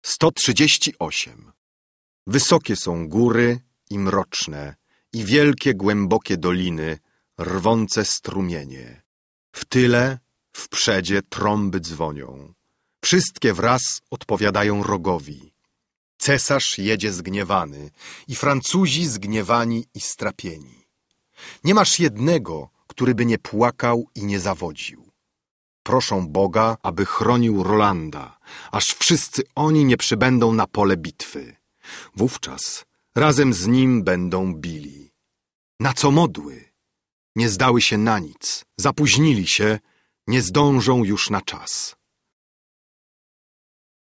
138. Wysokie są góry i mroczne, i wielkie, głębokie doliny, rwące strumienie. W tyle, w przodzie trąby dzwonią. Wszystkie wraz odpowiadają rogowi. Cesarz jedzie zgniewany i Francuzi zgniewani i strapieni. Nie masz jednego, który by nie płakał i nie zawodził. Proszą Boga, aby chronił Rolanda, aż wszyscy oni nie przybędą na pole bitwy. Wówczas razem z nim będą bili. Na co modły? Nie zdały się na nic, zapóźnili się, nie zdążą już na czas.